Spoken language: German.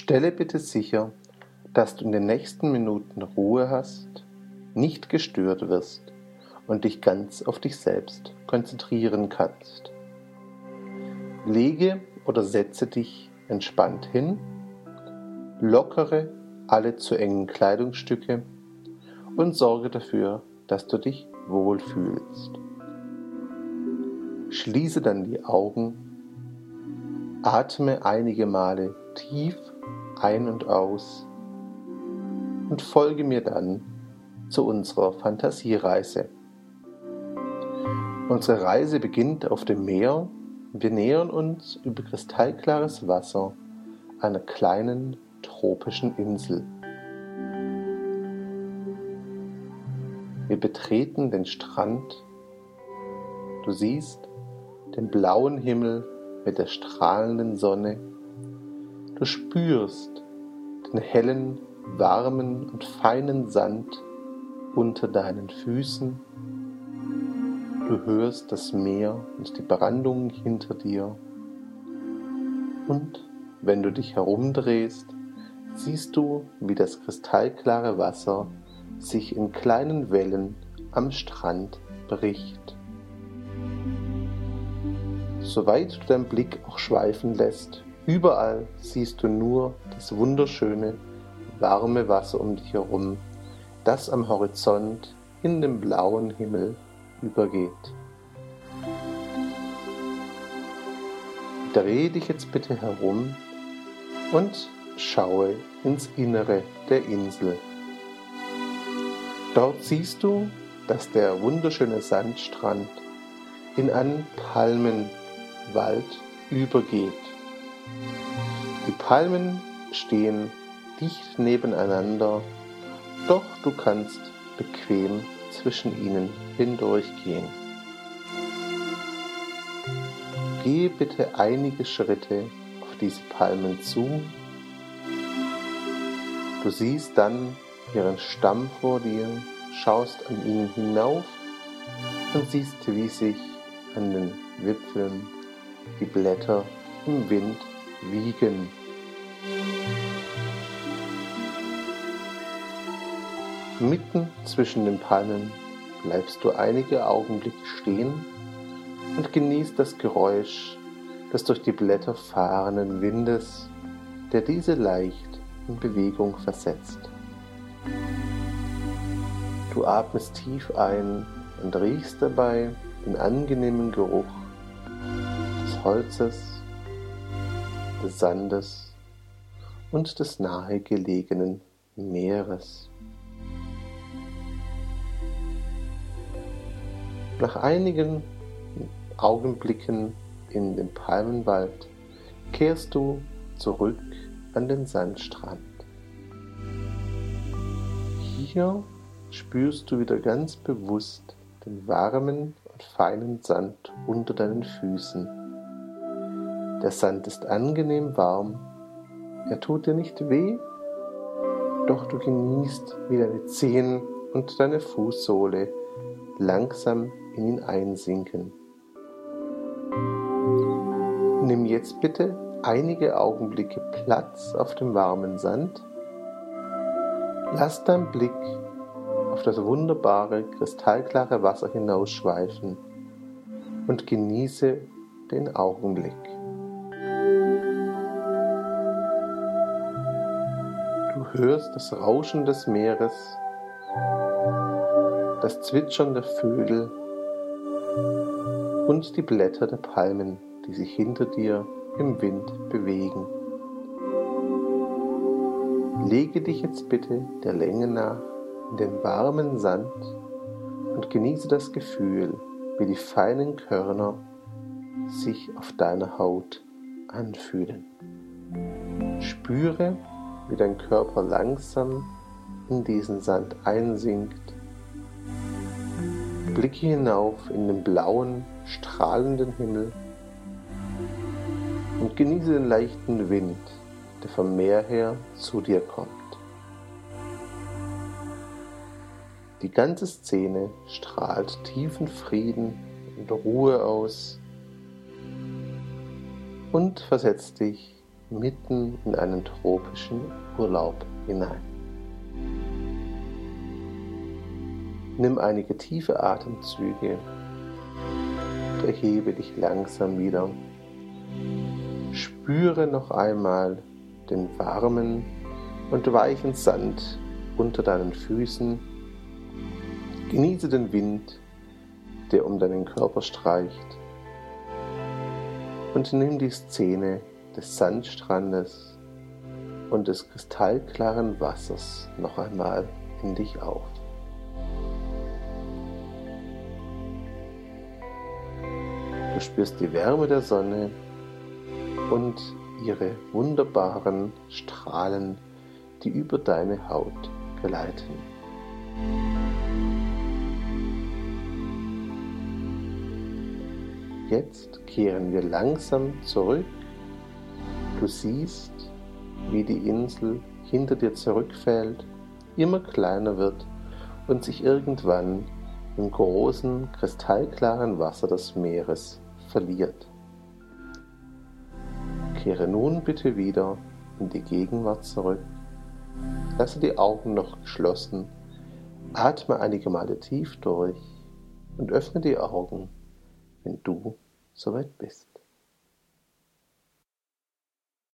Stelle bitte sicher, dass du in den nächsten Minuten Ruhe hast, nicht gestört wirst und dich ganz auf dich selbst konzentrieren kannst. Lege oder setze dich entspannt hin, lockere alle zu engen Kleidungsstücke und sorge dafür, dass du dich wohlfühlst. Schließe dann die Augen, atme einige Male tief ein und aus und folge mir dann zu unserer Fantasiereise. Unsere Reise beginnt auf dem Meer. Wir nähern uns über kristallklares Wasser einer kleinen tropischen Insel. Wir betreten den Strand. Du siehst den blauen Himmel mit der strahlenden Sonne. Du spürst den hellen, warmen und feinen Sand unter deinen Füßen. Du hörst das Meer und die Brandung hinter dir. Und wenn du dich herumdrehst, siehst du, wie das kristallklare Wasser sich in kleinen Wellen am Strand bricht. Soweit du deinen Blick auch schweifen lässt, überall siehst du nur das wunderschöne, warme Wasser um dich herum, das am Horizont in den blauen Himmel übergeht. Dreh dich jetzt bitte herum und schaue ins Innere der Insel. Dort siehst du, dass der wunderschöne Sandstrand in einen Palmenwald übergeht. Die Palmen stehen dicht nebeneinander, doch du kannst bequem zwischen ihnen hindurchgehen. Gehe bitte einige Schritte auf diese Palmen zu. Du siehst dann ihren Stamm vor dir, schaust an ihnen hinauf und siehst, wie sich an den Wipfeln die Blätter im Wind wiegen. Mitten zwischen den Palmen bleibst du einige Augenblicke stehen und genießt das Geräusch des durch die Blätter fahrenden Windes, der diese leicht in Bewegung versetzt. Du atmest tief ein und riechst dabei den angenehmen Geruch des Holzes, des Sandes und des nahegelegenen Meeres. Nach einigen Augenblicken in den Palmenwald kehrst du zurück an den Sandstrand. Hier spürst du wieder ganz bewusst den warmen und feinen Sand unter deinen Füßen. Der Sand ist angenehm warm, er tut dir nicht weh, doch du genießt, wie deine Zehen und deine Fußsohle langsam in ihn einsinken. Nimm jetzt bitte einige Augenblicke Platz auf dem warmen Sand. Lass deinen Blick auf das wunderbare, kristallklare Wasser hinausschweifen und genieße den Augenblick. Du hörst das Rauschen des Meeres, das Zwitschern der Vögel und die Blätter der Palmen, die sich hinter dir im Wind bewegen. Lege dich jetzt bitte der Länge nach in den warmen Sand und genieße das Gefühl, wie die feinen Körner sich auf deiner Haut anfühlen. Spüre, wie dein Körper langsam in diesen Sand einsinkt. Blicke hinauf in den blauen, strahlenden Himmel und genieße den leichten Wind, der vom Meer her zu dir kommt. Die ganze Szene strahlt tiefen Frieden und Ruhe aus und versetzt dich mitten in einen tropischen Urlaub hinein. Nimm einige tiefe Atemzüge und erhebe dich langsam wieder. Spüre noch einmal den warmen und weichen Sand unter deinen Füßen. Genieße den Wind, der um deinen Körper streicht. Und nimm die Szene des Sandstrandes und des kristallklaren Wassers noch einmal in dich auf. Du spürst die Wärme der Sonne und ihre wunderbaren Strahlen, die über deine Haut gleiten. Jetzt kehren wir langsam zurück. Du siehst, wie die Insel hinter dir zurückfällt, immer kleiner wird und sich irgendwann im großen, kristallklaren Wasser des Meeres verliert. Kehre nun bitte wieder in die Gegenwart zurück. Lasse die Augen noch geschlossen, atme einige Male tief durch und öffne die Augen, wenn du soweit bist.